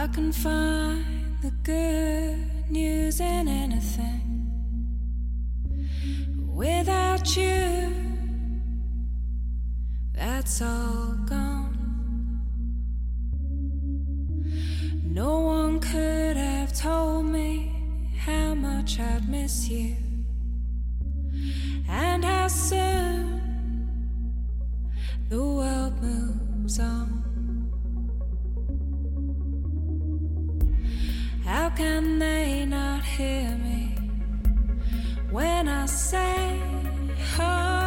can find the good news in anything. Without you, that's all gone. No one could have told me how much I'd miss you and how soon the world moves on. How can they not hear me when I say, oh,